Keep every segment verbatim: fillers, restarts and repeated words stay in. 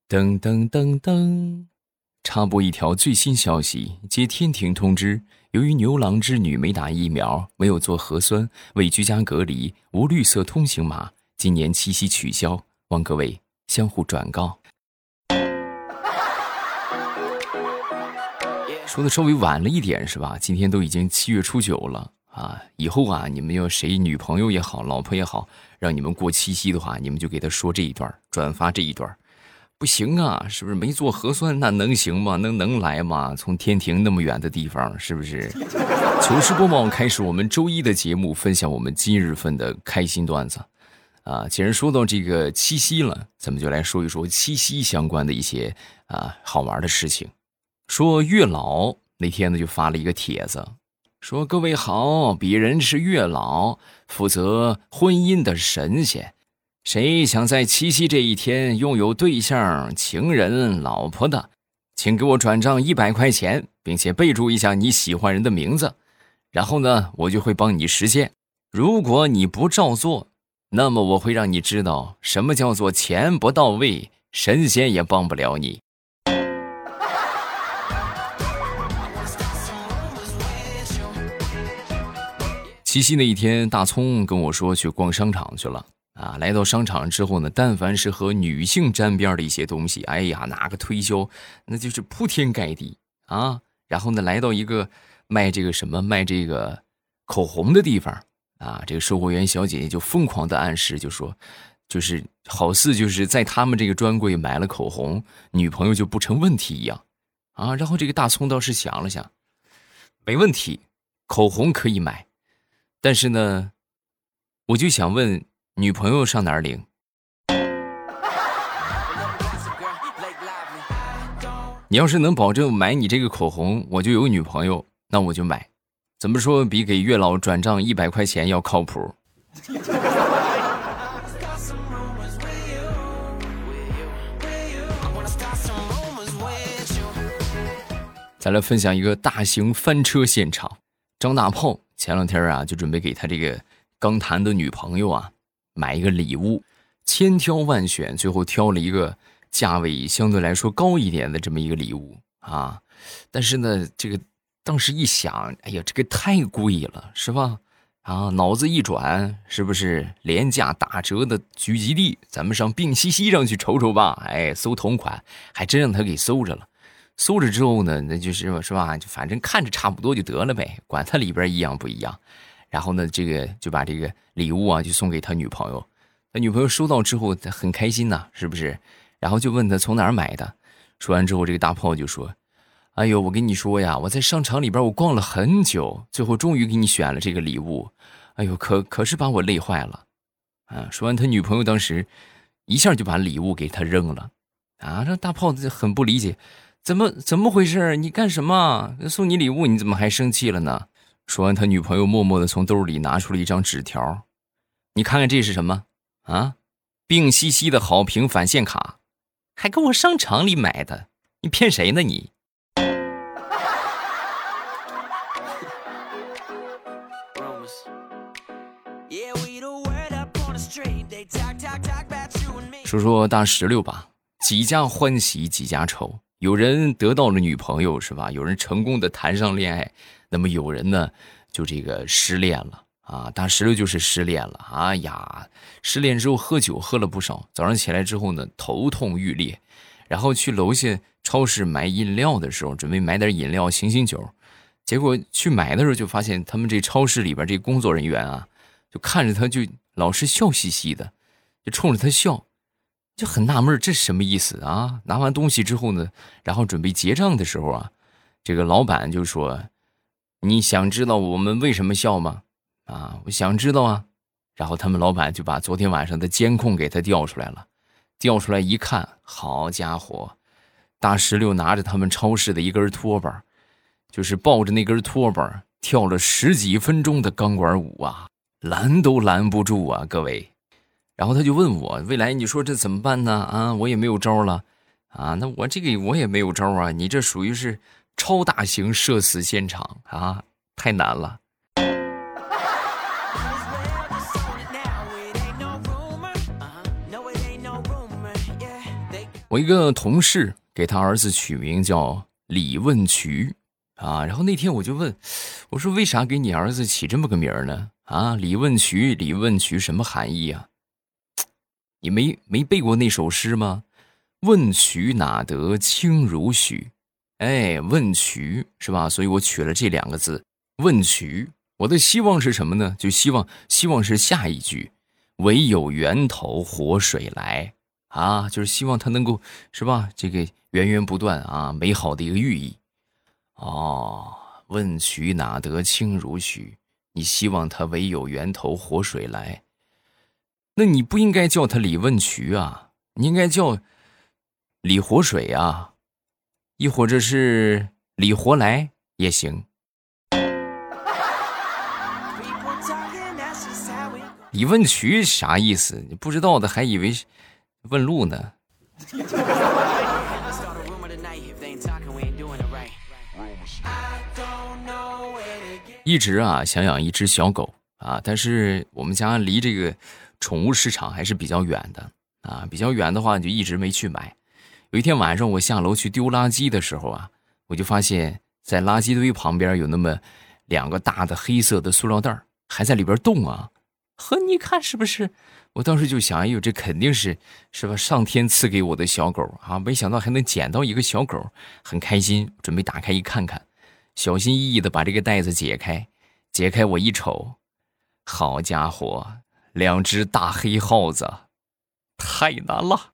噔噔噔噔，插播一条最新消息，接天庭通知，由于牛郎织女没打疫苗，没有做核酸，未居家隔离，无绿色通行码，今年七夕取消，望各位相互转告。说的稍微晚了一点是吧？今天都已经七月初九了啊！以后啊，你们要谁女朋友也好，老婆也好，让你们过七夕的话，你们就给他说这一段，转发这一段。不行啊，是不是没做核酸那能行吗？能能来吗？从天庭那么远的地方，是不是？糗事播报开始我们周一的节目，分享我们今日份的开心段子啊。既然说到这个七夕了，咱们就来说一说七夕相关的一些啊好玩的事情。说月老那天呢就发了一个帖子，说各位好，鄙人是月老，负责婚姻的神仙。谁想在七夕这一天拥有对象、情人、老婆的，请给我转账一百块钱，并且备注一下你喜欢人的名字，然后呢，我就会帮你实现。如果你不照做，那么我会让你知道什么叫做钱不到位，神仙也帮不了你。七夕那一天，大葱跟我说去逛商场去了。啊，来到商场之后呢，但凡是和女性沾边的一些东西，哎呀，哪个推销那就是铺天盖地啊。然后呢，来到一个卖这个什么卖这个口红的地方啊，这个售货员小姐姐就疯狂的暗示，就说，就是好似就是在他们这个专柜买了口红，女朋友就不成问题一样啊。然后这个大葱倒是想了想，没问题，口红可以买，但是呢，我就想问。女朋友上哪儿领？你要是能保证买你这个口红我就有女朋友，那我就买。怎么说比给月老转账一百块钱要靠谱？再来分享一个大型翻车现场。张大炮前两天啊，就准备给他这个刚谈的女朋友啊买一个礼物，千挑万选，最后挑了一个价位相对来说高一点的这么一个礼物啊。但是呢，这个当时一想，哎呀，这个太贵了，是吧？啊，脑子一转，是不是廉价打折的聚集地？咱们上病西西上去瞅瞅吧。哎，搜同款，还真让他给搜着了。搜着之后呢，那就是是吧？反正看着差不多就得了呗，管它里边一样不一样。然后呢，这个就把这个礼物啊，就送给他女朋友。他女朋友收到之后很开心呐、啊，是不是？然后就问他从哪儿买的。说完之后，这个大炮就说：“哎呦，我跟你说呀，我在商场里边我逛了很久，最后终于给你选了这个礼物。哎呦，可可是把我累坏了。”啊，说完他女朋友当时一下就把礼物给他扔了。啊，这大炮很不理解，怎么怎么回事？你干什么？送你礼物你怎么还生气了呢？说完他女朋友默默地从兜里拿出了一张纸条，你看看这是什么啊？病西西的好评返现卡，还跟我商场里买的，你骗谁呢你？说说大石榴吧，几家欢喜几家愁，有人得到了女朋友是吧？有人成功的谈上恋爱，那么有人呢就这个失恋了啊，大石榴就是失恋了。哎呀，失恋之后喝酒喝了不少，早上起来之后呢头痛欲裂，然后去楼下超市买饮料的时候，准备买点饮料醒醒酒，结果去买的时候就发现他们这超市里边这工作人员啊，就看着他就老是笑嘻嘻的，就冲着他笑，就很纳闷这是什么意思啊？拿完东西之后呢，然后准备结账的时候啊，这个老板就说：“你想知道我们为什么笑吗？”啊，我想知道啊。然后他们老板就把昨天晚上的监控给他调出来了，调出来一看，好家伙，大石榴拿着他们超市的一根拖把，就是抱着那根拖把跳了十几分钟的钢管舞啊，拦都拦不住啊，各位。然后他就问我，未来你说这怎么办呢？啊，我也没有招了啊，那我这个我也没有招啊，你这属于是超大型社死现场啊，太难了。 我一个同事给他儿子取名叫李问渠啊，然后那天我就问，我说为啥给你儿子起这么个名儿呢？啊，李问渠，李问渠什么含义啊？你没没背过那首诗吗？问渠哪得清如许？哎，问渠是吧？所以我取了这两个字，问渠。我的希望是什么呢？就希望希望是下一句，唯有源头活水来啊，就是希望它能够是吧？这个源源不断啊，美好的一个寓意。哦，问渠哪得清如许？你希望它唯有源头活水来。那你不应该叫他李问渠啊，你应该叫李活水啊，亦或者是李活来也行。李问渠啥意思？你不知道的还以为问路呢。一直啊想养一只小狗啊，但是我们家离这个宠物市场还是比较远的啊，比较远的话就一直没去买。有一天晚上我下楼去丢垃圾的时候啊，我就发现在垃圾堆旁边有那么两个大的黑色的塑料袋还在里边动啊。呵，你看是不是？我当时就想，哎呦，这肯定是是吧？上天赐给我的小狗啊，没想到还能捡到一个小狗，很开心，准备打开一看看，小心翼翼的把这个袋子解开，解开我一瞅，好家伙，两只大黑耗子，太难了。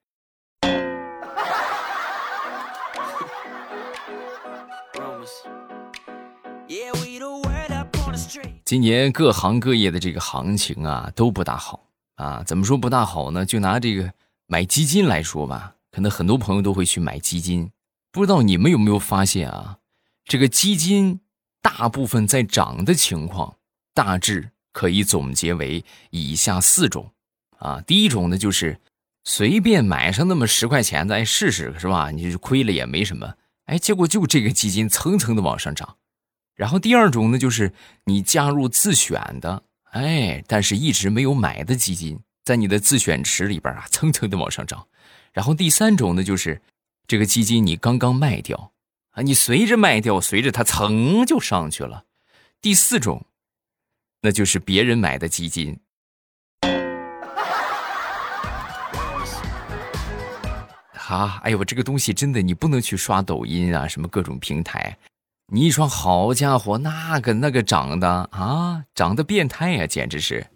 今年各行各业的这个行情啊都不大好啊，怎么说不大好呢？就拿这个买基金来说吧，可能很多朋友都会去买基金，不知道你们有没有发现啊？这个基金大部分在涨的情况，大致可以总结为以下四种啊。第一种呢，就是随便买上那么十块钱的，哎，试试是吧？你就亏了也没什么，哎，结果就这个基金层层的往上涨。然后第二种呢，就是你加入自选的，哎，但是一直没有买的基金，在你的自选池里边啊，层层的往上涨。然后第三种呢，就是这个基金你刚刚卖掉啊，你随着卖掉，随着它蹭就上去了。第四种，那就是别人买的基金。啊，哎呦，这个东西真的你不能去刷抖音啊，什么各种平台。你一双好家伙，那个那个长得啊，长得变态呀、啊，简直是。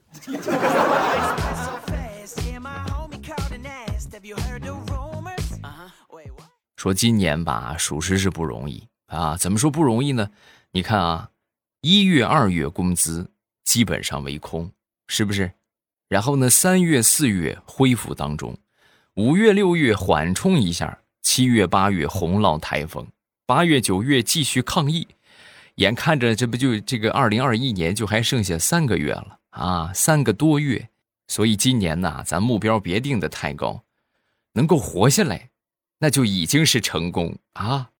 说今年吧，属实是不容易啊。怎么说不容易呢？你看啊，一月、二月工资基本上为空，是不是？然后呢，三月、四月恢复当中，五月、六月缓冲一下，七月、八月洪涝台风。八月九月继续抗疫，眼看着这不就这个二零二一年就还剩下三个月了啊，三个多月，所以今年呢，咱目标别定的太高，能够活下来，那就已经是成功啊。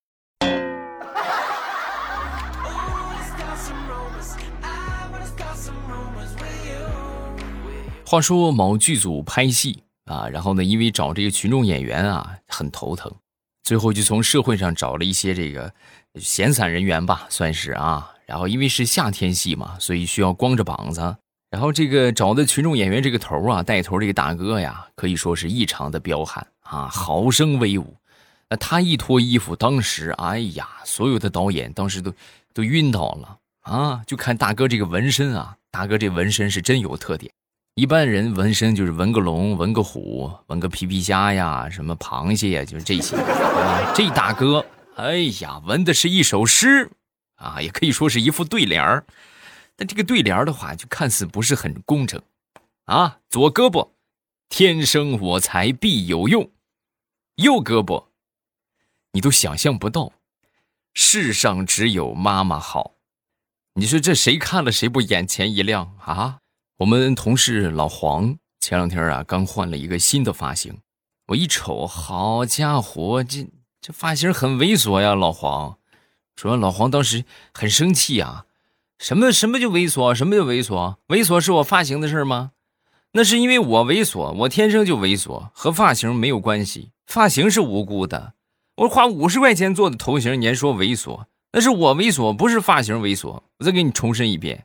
话说某剧组拍戏啊，然后呢，因为找这个群众演员啊很头疼。最后就从社会上找了一些这个闲散人员吧，算是啊。然后因为是夏天戏嘛，所以需要光着膀子。然后这个找的群众演员这个头啊，带头这个大哥呀，可以说是异常的彪悍啊，豪声威武。那他一脱衣服，当时哎呀，所有的导演当时都都晕倒了啊！就看大哥这个纹身啊，大哥这纹身是真有特点。一般人纹身就是纹个龙、纹个虎、纹个皮皮虾呀、什么螃蟹呀，就是这些。啊、这大哥，哎呀，纹的是一首诗啊，也可以说是一副对联儿。但这个对联的话，就看似不是很工整啊。左胳膊，天生我材必有用；右胳膊，你都想象不到，世上只有妈妈好。你说这谁看了谁不眼前一亮啊？我们同事老黄前两天啊刚换了一个新的发型，我一瞅，好家伙，这这发型很猥琐呀，老黄。说老黄当时很生气啊，什么什么就猥琐，什么就猥琐？猥琐是我发型的事吗？ 那是因为我猥琐，我天生就猥琐，和发型没有关系，发型是无辜的。我花五十块钱做的头型，你还说猥琐，那是我猥琐，不是发型猥琐。我再给你重申一遍。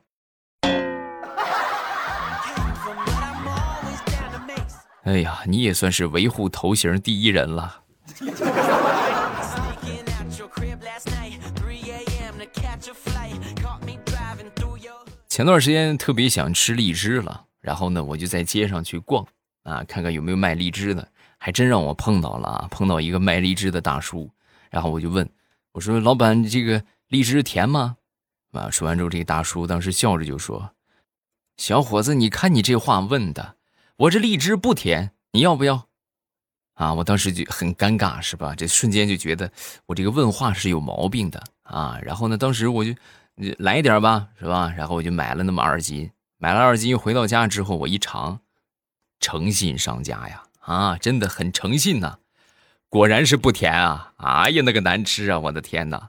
哎呀，你也算是维护头型第一人了。前段时间特别想吃荔枝了，然后呢，我就在街上去逛啊，看看有没有卖荔枝的，还真让我碰到了啊，碰到一个卖荔枝的大叔，然后我就问，我说老板，这个荔枝甜吗？啊，说完之后，这个大叔当时笑着就说，小伙子，你看你这话问的，我这荔枝不甜，你要不要？啊，我当时就很尴尬，是吧？这瞬间就觉得我这个问话是有毛病的啊。然后呢，当时我就来一点吧，是吧？然后我就买了那么二斤，买了二斤，回到家之后我一尝，诚信商家呀，啊，真的很诚信呐、啊，果然是不甜啊！哎呀，那个难吃啊！我的天哪！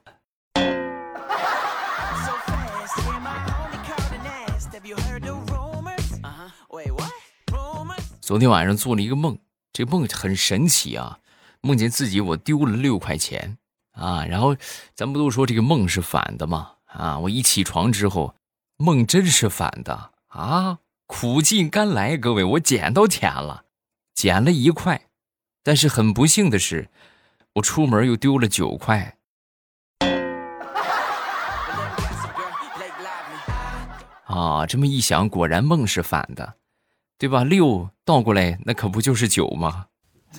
昨天晚上做了一个梦，这个梦很神奇啊，梦见自己我丢了六块钱啊，然后咱不都说这个梦是反的吗？啊，我一起床之后，梦真是反的啊，苦尽甘来，各位，我捡到钱了，捡了一块，但是很不幸的是，我出门又丢了九块。啊，这么一想，果然梦是反的。对吧？六倒过来，那可不就是九吗？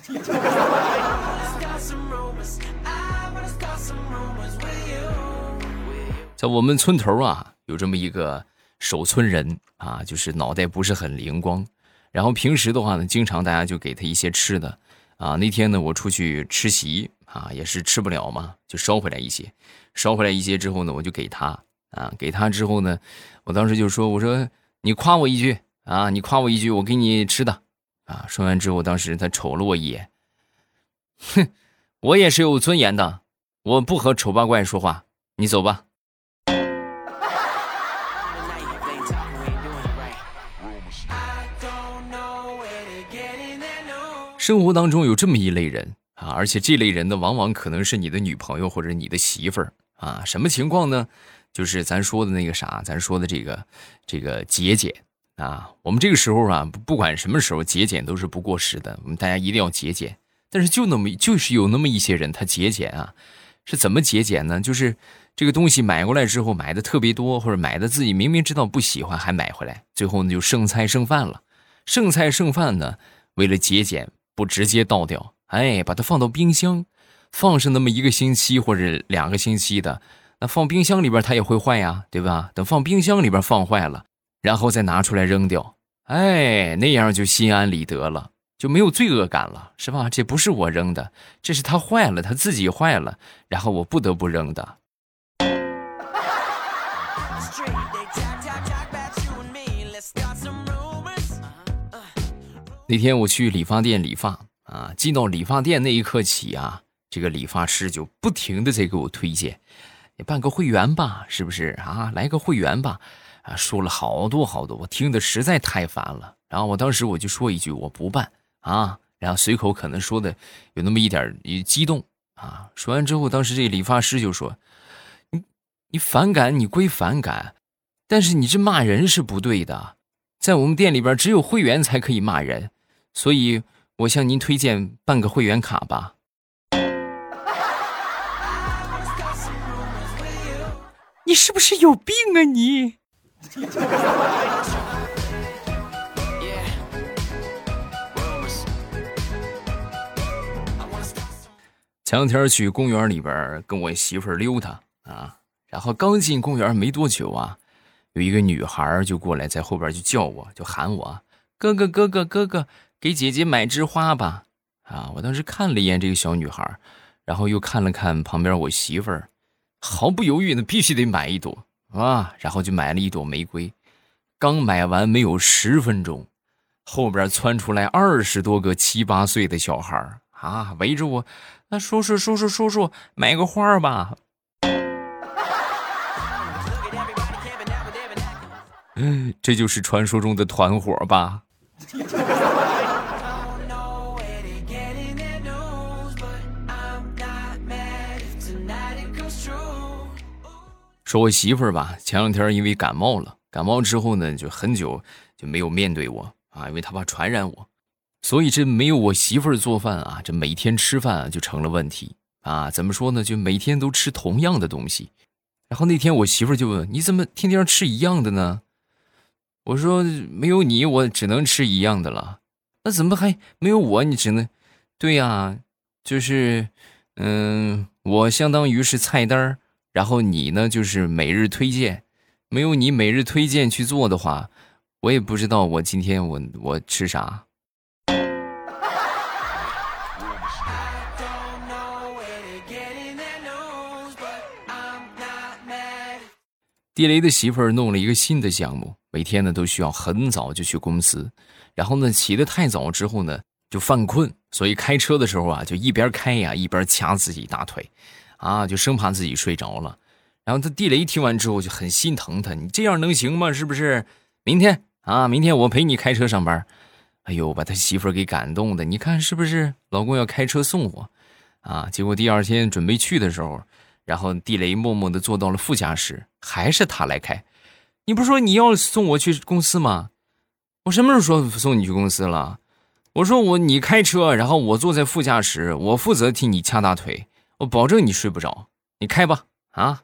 在我们村头啊，有这么一个守村人啊，就是脑袋不是很灵光。然后平时的话呢，经常大家就给他一些吃的啊。那天呢，我出去吃席啊，也是吃不了嘛，就捎回来一些。捎回来一些之后呢，我就给他啊，给他之后呢，我当时就说，我说你夸我一句。啊，你夸我一句，我给你吃的，啊！说完之后，当时他瞅了我一眼，哼，我也是有尊严的，我不和丑八怪说话，你走吧。生活当中有这么一类人啊，而且这类人呢，往往可能是你的女朋友或者你的媳妇儿啊。什么情况呢？就是咱说的那个啥，咱说的这个这个节俭。啊，我们这个时候啊，不管什么时候节俭都是不过时的，我们大家一定要节俭。但是就那么就是有那么一些人，他节俭啊，是怎么节俭呢？就是这个东西买过来之后买的特别多，或者买的自己明明知道不喜欢还买回来，最后呢就剩菜剩饭了。剩菜剩饭呢，为了节俭不直接倒掉，哎，把它放到冰箱，放上那么一个星期或者两个星期的，那放冰箱里边它也会坏呀，对吧？等放冰箱里边放坏了。然后再拿出来扔掉，哎，那样就心安理得了，就没有罪恶感了，是吧？这不是我扔的，这是他坏了，他自己坏了，然后我不得不扔的。那天我去理发店理发啊，进到理发店那一刻起啊，这个理发师就不停的在给我推荐，你办个会员吧，是不是啊？来个会员吧。啊，说了好多好多，我听的实在太烦了。然后我当时我就说一句我不办啊，然后随口可能说的有那么一点激动啊。说完之后，当时这理发师就说：“你你反感你归反感，但是你这骂人是不对的，在我们店里边只有会员才可以骂人，所以我向您推荐办个会员卡吧。”你是不是有病啊你？前两天去公园里边跟我媳妇儿溜达啊，然后刚进公园没多久啊，有一个女孩就过来在后边就叫我，就喊我哥哥哥哥哥哥，给姐姐买枝花吧。啊，我当时看了一眼这个小女孩，然后又看了看旁边我媳妇儿，毫不犹豫的必须得买一朵啊，然后就买了一朵玫瑰。刚买完没有十分钟，后边窜出来二十多个七八岁的小孩啊，围着我，那叔叔叔叔叔叔买个花吧。这就是传说中的团伙吧。 说我媳妇儿吧，前两天因为感冒了，感冒之后呢，就很久就没有面对我啊，因为她怕传染我，所以这没有我媳妇儿做饭啊，这每天吃饭啊就成了问题啊。怎么说呢？就每天都吃同样的东西。然后那天我媳妇儿就问：“你怎么天天吃一样的呢？”我说：“没有你，我只能吃一样的了。”那怎么还没有我？你只能……对呀，就是，嗯，我相当于是菜单，然后你呢就是每日推荐。没有你每日推荐去做的话，我也不知道我今天我我吃啥。地雷的媳妇儿弄了一个新的项目，每天呢都需要很早就去公司，然后呢起得太早之后呢就犯困，所以开车的时候啊就一边开呀一边掐自己大腿，啊就生怕自己睡着了。然后他地雷听完之后就很心疼他，你这样能行吗？是不是？明天啊，明天我陪你开车上班。哎呦，把他媳妇儿给感动的，你看是不是？老公要开车送我啊？结果第二天准备去的时候，然后地雷默默地坐到了副驾驶，还是他来开。你不是说你要送我去公司吗？我什么时候说送你去公司了？我说我你开车，然后我坐在副驾驶，我负责替你掐大腿，我保证你睡不着。你开吧，啊！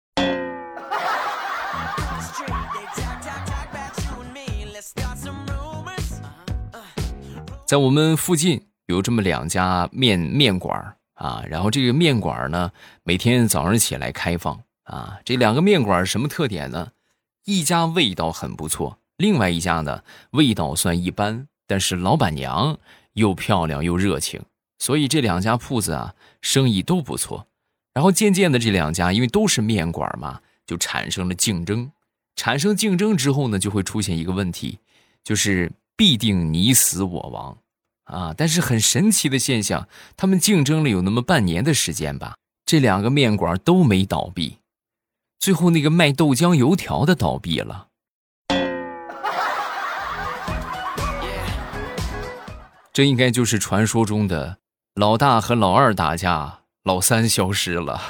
在我们附近有这么两家面面馆啊，然后这个面馆呢，每天早上起来开放啊。这两个面馆什么特点呢？一家味道很不错，另外一家呢味道算一般，但是老板娘又漂亮又热情，所以这两家铺子啊生意都不错。然后渐渐的这两家因为都是面馆嘛，就产生了竞争。产生竞争之后呢，就会出现一个问题，就是必定你死我亡啊！但是很神奇的现象，他们竞争了有那么半年的时间吧，这两个面馆都没倒闭，最后那个卖豆浆油条的倒闭了。这应该就是传说中的老大和老二打架，老三消失了。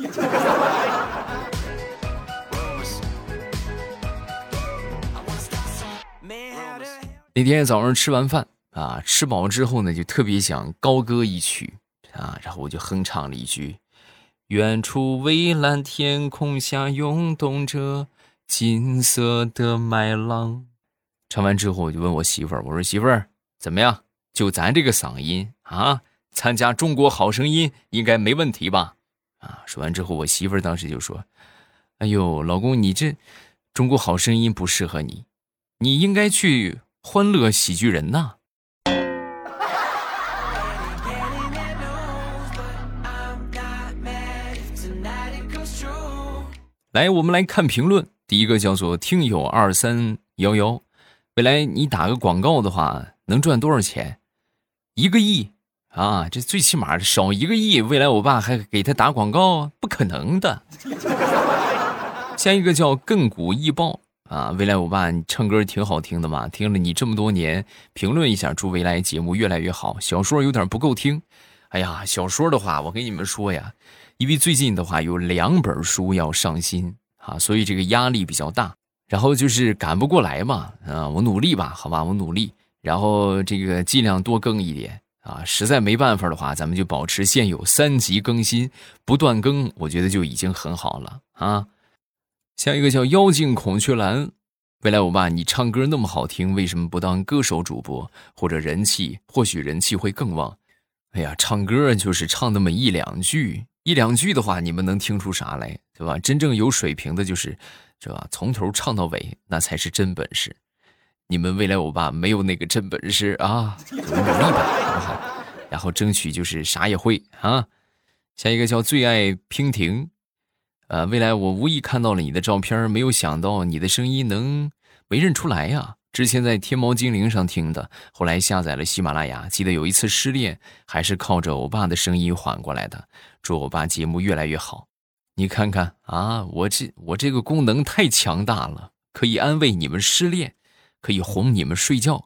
那天早上吃完饭啊，吃饱之后呢，就特别想高歌一曲啊，然后我就哼唱了一句：远处蔚蓝天空下涌动着金色的麦浪。唱完之后我就问我媳妇儿，我说媳妇儿怎么样？就咱这个嗓音啊，参加中国好声音应该没问题吧？啊，说完之后我媳妇儿当时就说：哎呦，老公你这中国好声音不适合你，你应该去欢乐喜剧人呐。来，我们来看评论。第一个叫做听友二三一一，未来你打个广告的话能赚多少钱？一个亿啊，这最起码少一个亿，未来我爸还给他打广告，不可能的。下一个叫亘古易爆啊，未来我爸你唱歌挺好听的嘛，听了你这么多年，评论一下，祝未来节目越来越好。小说有点不够听，哎呀，小说的话我跟你们说呀，因为最近的话有两本书要上新啊，所以这个压力比较大，然后就是赶不过来嘛，啊，我努力吧，好吧，我努力，然后这个尽量多更一点啊，实在没办法的话，咱们就保持现有三集更新，不断更，我觉得就已经很好了啊。下一个叫妖精孔雀蓝，未来我爸你唱歌那么好听，为什么不当歌手主播或者人气，或许人气会更旺。哎呀，唱歌就是唱那么一两句，一两句的话你们能听出啥来，对吧？真正有水平的就是是吧，从头唱到尾，那才是真本事。你们未来我爸没有那个真本事啊，努力吧，好不好？然后争取就是啥也会啊。下一个叫最爱娉婷，呃，未来我无意看到了你的照片，没有想到你的声音能没认出来呀。之前在天猫精灵上听的，后来下载了喜马拉雅，记得有一次失恋，还是靠着欧巴的声音缓过来的。祝欧巴节目越来越好。你看看啊，我这我这个功能太强大了，可以安慰你们失恋，可以哄你们睡觉，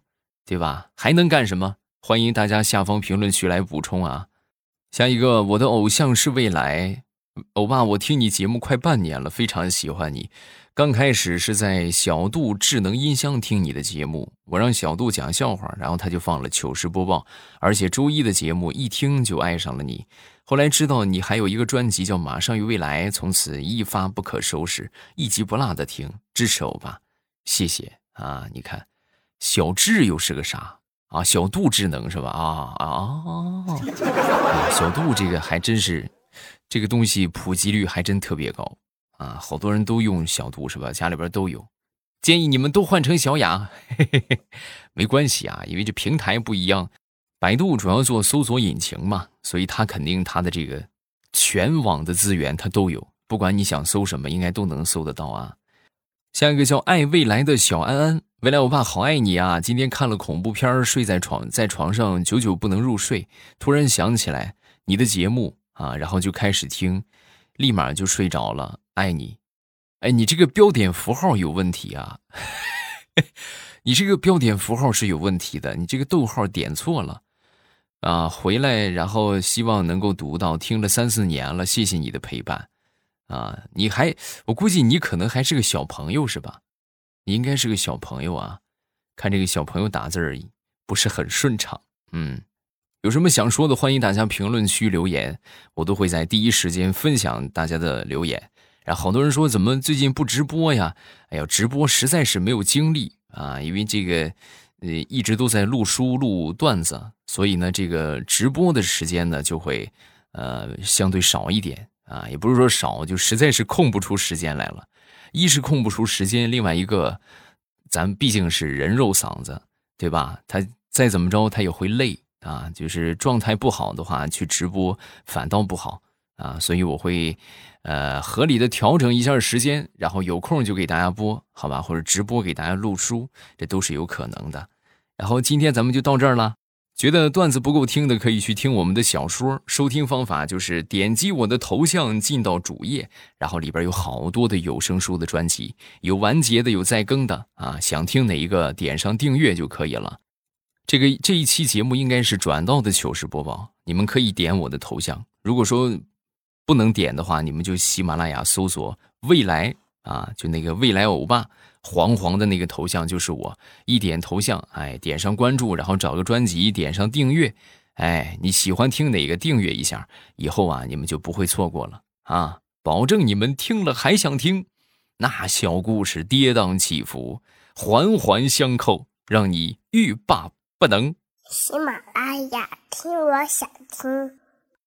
对吧？还能干什么？欢迎大家下方评论区来补充啊。下一个，我的偶像是未来，欧巴，我听你节目快半年了，非常喜欢你。刚开始是在小度智能音箱听你的节目，我让小度讲笑话，然后他就放了糗事播报，而且周一的节目一听就爱上了你。后来知道你还有一个专辑叫《马上与未来》，从此一发不可收拾，一集不落的听，支持欧巴，谢谢啊！你看，小智又是个啥啊？小度智能是吧？啊啊啊！小度这个还真是，这个东西普及率还真特别高。啊，好多人都用小度是吧？家里边都有，建议你们都换成小雅，嘿嘿嘿，没关系啊，因为这平台不一样。百度主要做搜索引擎嘛，所以它肯定它的这个全网的资源它都有，不管你想搜什么，应该都能搜得到啊。下一个叫爱未来的小安安，未来我爸好爱你啊！今天看了恐怖片，睡在床在床上久久不能入睡，突然想起来你的节目啊，然后就开始听，立马就睡着了。爱你，哎，你这个标点符号有问题啊！你这个标点符号是有问题的，你这个逗号点错了啊！回来，然后希望能够读到，听了三四年了，谢谢你的陪伴啊！你还，我估计你可能还是个小朋友是吧？你应该是个小朋友啊！看这个小朋友打字而已，不是很顺畅。嗯，有什么想说的，欢迎大家评论区留言，我都会在第一时间分享大家的留言。然后好多人说怎么最近不直播呀？哎呀，直播实在是没有精力啊，因为这个呃一直都在录书录段子，所以呢这个直播的时间呢就会呃相对少一点啊，也不是说少，就实在是空不出时间来了。一是空不出时间，另外一个咱毕竟是人肉嗓子，对吧？他再怎么着他也会累啊，就是状态不好的话去直播反倒不好啊，所以我会呃合理的调整一下时间，然后有空就给大家播，好吧？或者直播给大家录书，这都是有可能的。然后今天咱们就到这儿了。觉得段子不够听的，可以去听我们的小说。收听方法就是点击我的头像进到主页，然后里边有好多的有声书的专辑，有完结的，有在更的啊。想听哪一个，点上订阅就可以了。这个这一期节目应该是转到的糗事播报，你们可以点我的头像。如果说不能点的话，你们就喜马拉雅搜索未来啊，就那个未来欧巴。黄黄的那个头像就是我，一点头像，哎，点上关注，然后找个专辑，点上订阅，哎，你喜欢听哪个订阅一下，以后啊你们就不会错过了啊，保证你们听了还想听。那小故事跌宕起伏，环环相扣，让你欲罢不能。 喜马拉雅听我想听。